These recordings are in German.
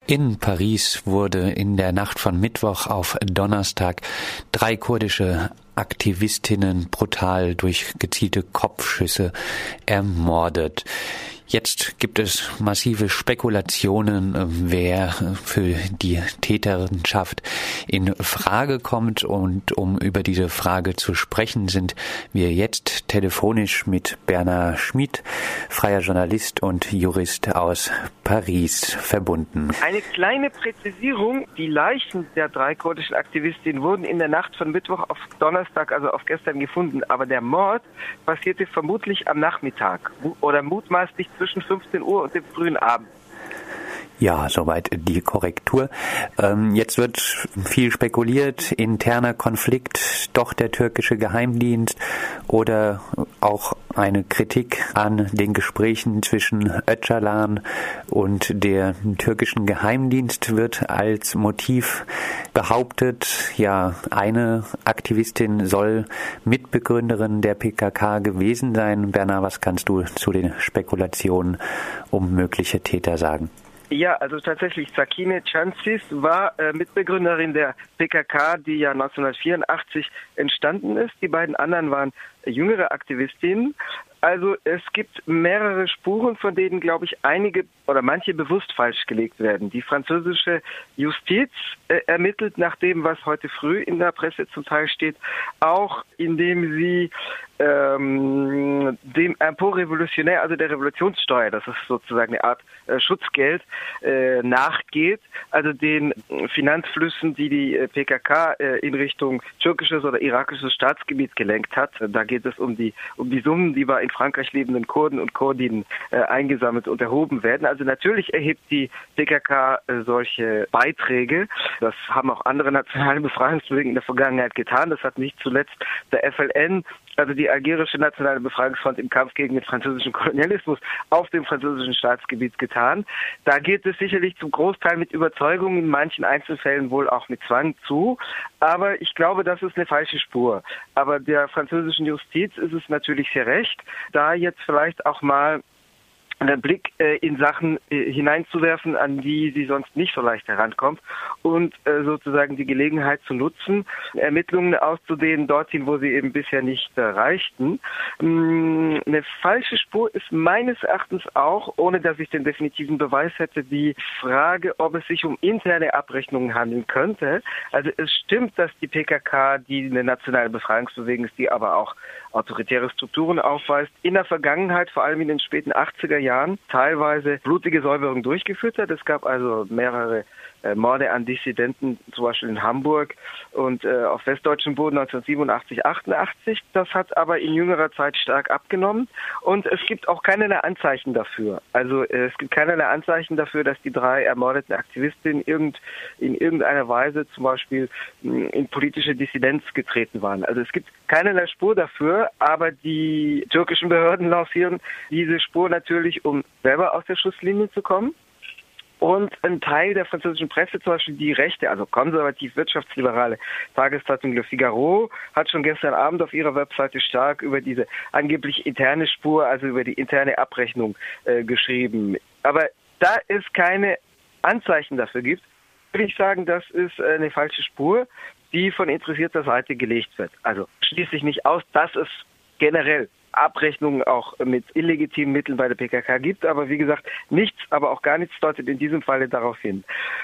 In Paris wurde in der Nacht von Mittwoch auf Donnerstag 3 kurdische Aktivistinnen brutal durch gezielte Kopfschüsse ermordet. Jetzt gibt es massive Spekulationen, wer für die Täterschaft in Frage kommt. Und um über diese Frage zu sprechen, sind wir jetzt telefonisch mit Bernhard Schmid, freier Journalist und Jurist aus Paris, verbunden. Eine kleine Präzisierung: Die Leichen der 3 kurdischen Aktivistinnen wurden in der Nacht von Mittwoch auf Donnerstag, also auf gestern, gefunden. Aber der Mord passierte vermutlich am Nachmittag oder mutmaßlich zwischen 15 Uhr und dem frühen Abend. Ja, soweit die Korrektur. Jetzt wird viel spekuliert, interner Konflikt, doch der türkische Geheimdienst oder auch eine Kritik an den Gesprächen zwischen Öcalan und der türkischen Geheimdienst wird als Motiv behauptet. Ja, eine Aktivistin soll Mitbegründerin der PKK gewesen sein. Bernhard, was kannst du zu den Spekulationen um mögliche Täter sagen? Ja, also tatsächlich, Sakine Cansis war Mitbegründerin der PKK, die ja 1984 entstanden ist. Die beiden anderen waren jüngere Aktivistinnen. Also es gibt mehrere Spuren, von denen, glaube ich, einige oder manche bewusst falsch gelegt werden. Die französische Justiz ermittelt nach dem, was heute früh in der Presse zum Teil steht, auch indem sie dem Impôt Revolutionnaire, also der Revolutionssteuer, das ist sozusagen eine Art Schutzgeld, nachgeht, also den Finanzflüssen, die die PKK in Richtung türkisches oder irakisches Staatsgebiet gelenkt hat. Da geht es um die Summen, die bei in Frankreich lebenden Kurden und Kurdinnen eingesammelt und erhoben werden. Also natürlich erhebt die PKK solche Beiträge. Das haben auch andere nationale Befreiungsbewegungen in der Vergangenheit getan. Das hat nicht zuletzt der FLN, also die algerische Nationale Befreiungsfront, im Kampf gegen den französischen Kolonialismus auf dem französischen Staatsgebiet getan. Da geht es sicherlich zum Großteil mit Überzeugung, in manchen Einzelfällen wohl auch mit Zwang zu. Aber ich glaube, das ist eine falsche Spur. Aber der französischen Justiz ist es natürlich sehr recht, da jetzt vielleicht auch mal einen Blick in Sachen hineinzuwerfen, an die sie sonst nicht so leicht herankommt und sozusagen die Gelegenheit zu nutzen, Ermittlungen auszudehnen dorthin, wo sie eben bisher nicht reichten. Eine falsche Spur ist meines Erachtens auch, ohne dass ich den definitiven Beweis hätte, die Frage, ob es sich um interne Abrechnungen handeln könnte. Also es stimmt, dass die PKK, die eine nationale Befreiungsbewegung ist, die aber auch autoritäre Strukturen aufweist, in der Vergangenheit, vor allem in den späten 80er Jahren, teilweise blutige Säuberungen durchgeführt hat. Es gab also mehrere Morde an Dissidenten, zum Beispiel in Hamburg und auf westdeutschem Boden 1987, 88. Das hat aber in jüngerer Zeit stark abgenommen und es gibt auch keinerlei Anzeichen dafür. Also es gibt keinerlei Anzeichen dafür, dass die 3 ermordeten Aktivistinnen in irgendeiner Weise zum Beispiel in politische Dissidenz getreten waren. Also es gibt keinerlei Spur dafür, aber die türkischen Behörden lancieren diese Spur natürlich, um selber aus der Schusslinie zu kommen. Und ein Teil der französischen Presse, zum Beispiel die rechte, also konservativ-wirtschaftsliberale Tageszeitung Le Figaro, hat schon gestern Abend auf ihrer Webseite stark über diese angeblich interne Spur, also über die interne Abrechnung geschrieben. Aber da es keine Anzeichen dafür gibt, würde ich sagen, das ist eine falsche Spur, die von interessierter Seite gelegt wird. Also schließt sich nicht aus, dass es generell Abrechnungen auch mit illegitimen Mitteln bei der PKK gibt, aber wie gesagt, nichts, aber auch gar nichts deutet in diesem Falle darauf hin.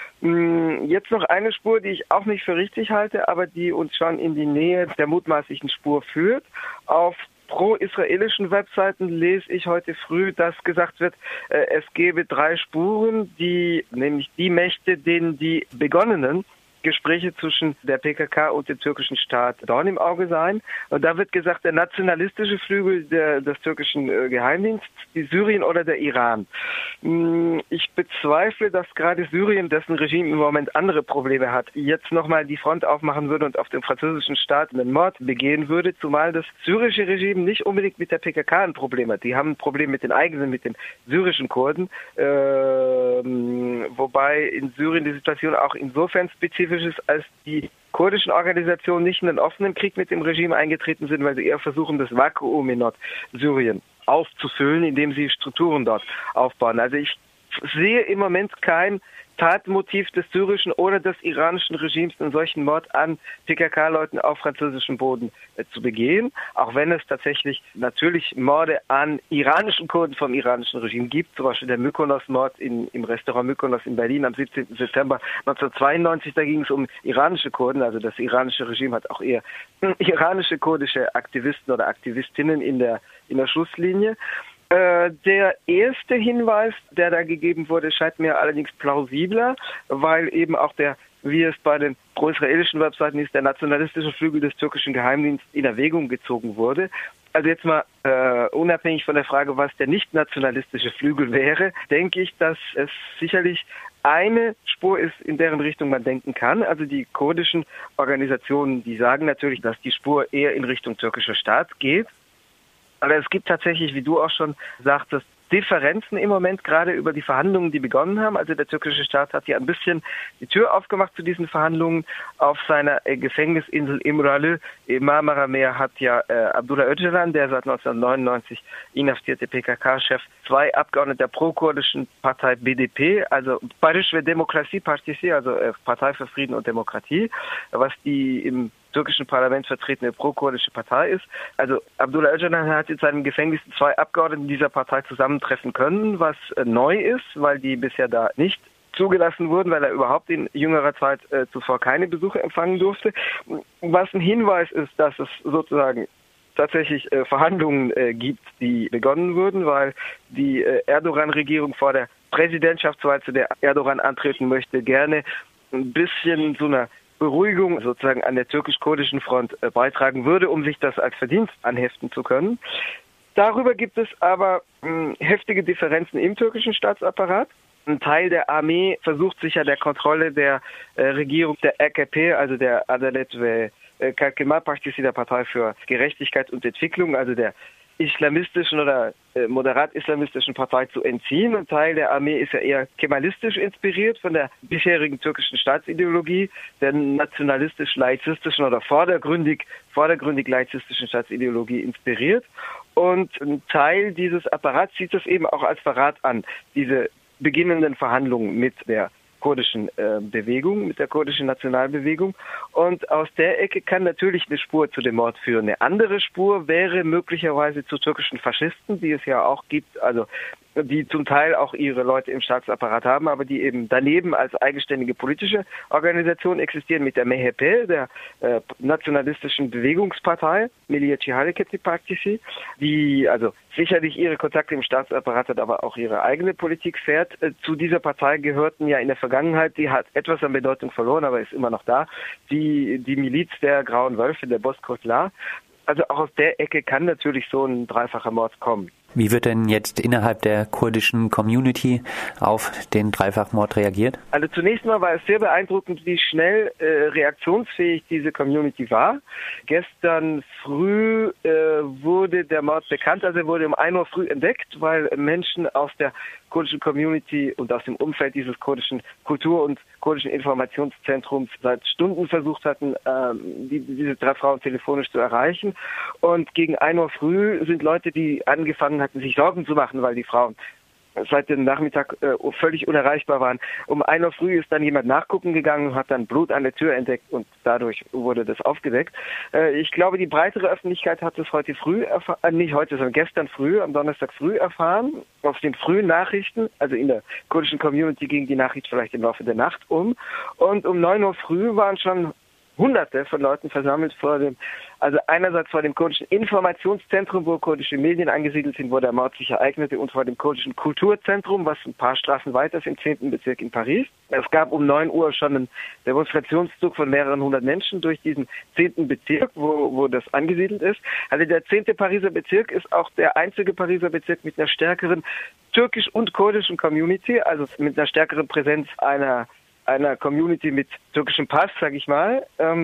Jetzt noch eine Spur, die ich auch nicht für richtig halte, aber die uns schon in die Nähe der mutmaßlichen Spur führt. Auf pro-israelischen Webseiten lese ich heute früh, dass gesagt wird, es gebe 3 Spuren, nämlich die Mächte, denen die begonnenen Gespräche zwischen der PKK und dem türkischen Staat Dorn im Auge seien. Und da wird gesagt, der nationalistische Flügel des türkischen Geheimdienstes, die Syrien oder der Iran. Ich bezweifle, dass gerade Syrien, dessen Regime im Moment andere Probleme hat, jetzt nochmal die Front aufmachen würde und auf den französischen Staat einen Mord begehen würde, zumal das syrische Regime nicht unbedingt mit der PKK ein Problem hat. Die haben ein Problem mit den syrischen Kurden, wobei in Syrien die Situation auch insofern spezifisch ist, als die kurdischen Organisationen nicht in einen offenen Krieg mit dem Regime eingetreten sind, weil sie eher versuchen, das Vakuum in Nordsyrien aufzufüllen, indem sie Strukturen dort aufbauen. Also ich sehe im Moment kein Tatmotiv des syrischen oder des iranischen Regimes, einen solchen Mord an PKK-Leuten auf französischem Boden zu begehen, auch wenn es tatsächlich natürlich Morde an iranischen Kurden vom iranischen Regime gibt, zum Beispiel der Mykonos-Mord im Restaurant Mykonos in Berlin am 17. September 1992, da ging es um iranische Kurden, also das iranische Regime hat auch eher iranische kurdische Aktivisten oder Aktivistinnen in der Schusslinie. Der erste Hinweis, der da gegeben wurde, scheint mir allerdings plausibler, weil eben auch wie es bei den pro-israelischen Webseiten ist, der nationalistische Flügel des türkischen Geheimdienstes in Erwägung gezogen wurde. Also jetzt mal unabhängig von der Frage, was der nicht-nationalistische Flügel wäre, denke ich, dass es sicherlich eine Spur ist, in deren Richtung man denken kann. Also die kurdischen Organisationen, die sagen natürlich, dass die Spur eher in Richtung türkischer Staat geht. Aber es gibt tatsächlich, wie du auch schon sagtest, Differenzen im Moment, gerade über die Verhandlungen, die begonnen haben. Also der türkische Staat hat ja ein bisschen die Tür aufgemacht zu diesen Verhandlungen. Auf seiner Gefängnisinsel İmralı im Marmara-Meer hat ja Abdullah Öcalan, der seit 1999 inhaftierte PKK-Chef, 2 Abgeordnete der pro-kurdischen Partei BDP, also Barış ve Demokrasi Partisi, also Partei für Frieden und Demokratie, was die im türkischen Parlament vertretene pro-kurdische Partei ist. Also Abdullah Öcalan hat in seinem Gefängnis 2 Abgeordneten dieser Partei zusammentreffen können, was neu ist, weil die bisher da nicht zugelassen wurden, weil er überhaupt in jüngerer Zeit zuvor keine Besuche empfangen durfte. Was ein Hinweis ist, dass es sozusagen tatsächlich Verhandlungen gibt, die begonnen wurden, weil die Erdogan-Regierung vor der Präsidentschaftswahl, zu der Erdogan antreten möchte, gerne ein bisschen so einer Beruhigung sozusagen an der türkisch-kurdischen Front beitragen würde, um sich das als Verdienst anheften zu können. Darüber gibt es aber heftige Differenzen im türkischen Staatsapparat. Ein Teil der Armee versucht sich ja der Kontrolle der Regierung der AKP, also der Adalet ve Kalkınma Partisi, der Partei für Gerechtigkeit und Entwicklung, also der islamistischen oder moderat-islamistischen Partei zu entziehen. Ein Teil der Armee ist ja eher kemalistisch inspiriert von der bisherigen türkischen Staatsideologie, der nationalistisch-laizistischen oder vordergründig laizistischen Staatsideologie inspiriert. Und ein Teil dieses Apparats sieht es eben auch als Verrat an, diese beginnenden Verhandlungen mit der kurdischen Bewegung, mit der kurdischen Nationalbewegung. Und aus der Ecke kann natürlich eine Spur zu dem Mord führen. Eine andere Spur wäre möglicherweise zu türkischen Faschisten, die es ja auch gibt, also die zum Teil auch ihre Leute im Staatsapparat haben, aber die eben daneben als eigenständige politische Organisation existieren mit der MHP, der nationalistischen Bewegungspartei, Milliyetçi Hareketi Partisi, die also sicherlich ihre Kontakte im Staatsapparat hat, aber auch ihre eigene Politik fährt. Zu dieser Partei gehörten ja in der Vergangenheit, die hat etwas an Bedeutung verloren, aber ist immer noch da, die Miliz der Grauen Wölfe, der Bozkurtlar. Also auch aus der Ecke kann natürlich so ein dreifacher Mord kommen. Wie wird denn jetzt innerhalb der kurdischen Community auf den Dreifachmord reagiert? Also zunächst mal war es sehr beeindruckend, wie schnell reaktionsfähig diese Community war. Gestern früh wurde der Mord bekannt, also er wurde um 1 Uhr früh entdeckt, weil Menschen aus der kurdischen Community und aus dem Umfeld dieses kurdischen Kultur- und kurdischen Informationszentrums seit Stunden versucht hatten, diese 3 Frauen telefonisch zu erreichen. Und gegen 1 Uhr früh sind Leute, die angefangen hatten, sich Sorgen zu machen, weil die Frauen seit dem Nachmittag völlig unerreichbar waren. Um 1 Uhr früh ist dann jemand nachgucken gegangen, hat dann Blut an der Tür entdeckt und dadurch wurde das aufgedeckt. Ich glaube, die breitere Öffentlichkeit hat es heute früh erfahren, nicht heute, sondern gestern früh, am Donnerstag früh erfahren, auf den frühen Nachrichten, also in der kurdischen Community ging die Nachricht vielleicht im Laufe der Nacht um. Und um 9 Uhr früh waren schon Hunderte von Leuten versammelt also einerseits vor dem kurdischen Informationszentrum, wo kurdische Medien angesiedelt sind, wo der Mord sich ereignete, und vor dem kurdischen Kulturzentrum, was ein paar Straßen weiter ist, im 10. Bezirk in Paris. Es gab um 9 Uhr schon einen Demonstrationszug von mehreren hundert Menschen durch diesen 10. Bezirk, wo das angesiedelt ist. Also der 10. Pariser Bezirk ist auch der einzige Pariser Bezirk mit einer stärkeren türkisch- und kurdischen Community, also mit einer stärkeren Präsenz einer einer Community mit türkischem Pass, sag ich mal.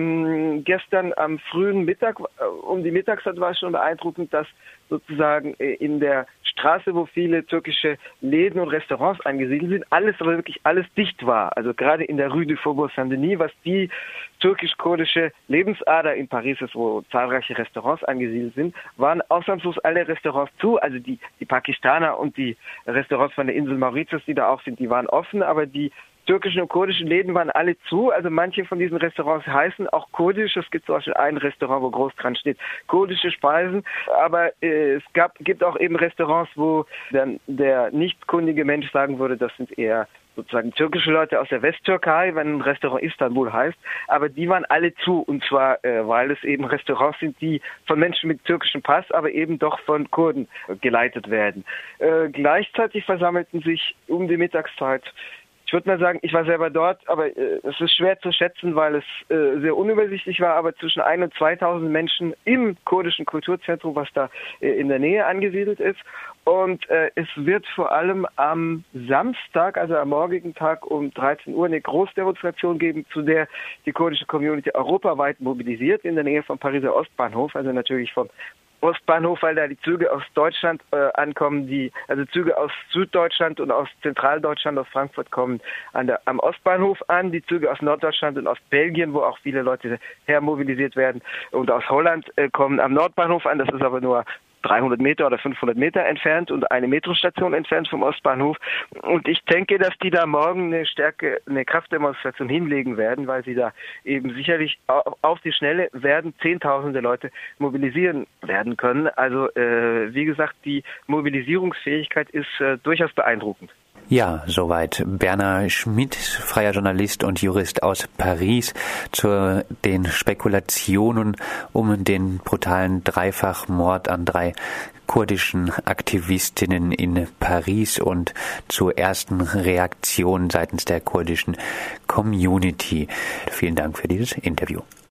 Gestern am frühen Mittag, um die Mittagszeit war es schon beeindruckend, dass sozusagen in der Straße, wo viele türkische Läden und Restaurants angesiedelt sind, aber wirklich alles dicht war. Also gerade in der Rue du Faubourg Saint-Denis, was die türkisch-kurdische Lebensader in Paris ist, wo zahlreiche Restaurants angesiedelt sind, waren ausnahmslos alle Restaurants zu. Also die Pakistaner und die Restaurants von der Insel Mauritius, die da auch sind, die waren offen, aber die türkischen und kurdischen Läden waren alle zu. Also manche von diesen Restaurants heißen auch kurdisch. Es gibt zum Beispiel ein Restaurant, wo groß dran steht, kurdische Speisen. Aber es gibt auch eben Restaurants, wo dann der nicht kundige Mensch sagen würde, das sind eher sozusagen türkische Leute aus der Westtürkei, wenn ein Restaurant Istanbul heißt. Aber die waren alle zu. Und zwar, weil es eben Restaurants sind, die von Menschen mit türkischem Pass, aber eben doch von Kurden geleitet werden. Gleichzeitig versammelten sich um die Mittagszeit, ich würde mal sagen, ich war selber dort, aber es ist schwer zu schätzen, weil es sehr unübersichtlich war, aber zwischen 1.000 und 2.000 Menschen im kurdischen Kulturzentrum, was da in der Nähe angesiedelt ist. Und es wird vor allem am Samstag, also am morgigen Tag um 13 Uhr, eine Großdemonstration geben, zu der die kurdische Community europaweit mobilisiert, in der Nähe vom Pariser Ostbahnhof, also natürlich vom Ostbahnhof, weil da die Züge aus Deutschland ankommen, also Züge aus Süddeutschland und aus Zentraldeutschland, aus Frankfurt kommen am Ostbahnhof an, die Züge aus Norddeutschland und aus Belgien, wo auch viele Leute hermobilisiert werden, und aus Holland kommen am Nordbahnhof an, das ist aber nur 300 Meter oder 500 Meter entfernt und eine Metrostation entfernt vom Ostbahnhof. Und ich denke, dass die da morgen eine Kraftdemonstration hinlegen werden, weil sie da eben sicherlich auf die Schnelle werden Zehntausende Leute mobilisieren werden können. Also wie gesagt, die Mobilisierungsfähigkeit ist durchaus beeindruckend. Ja, soweit Berner Schmidt, freier Journalist und Jurist aus Paris, zu den Spekulationen um den brutalen Dreifachmord an 3 kurdischen Aktivistinnen in Paris und zur ersten Reaktion seitens der kurdischen Community. Vielen Dank für dieses Interview.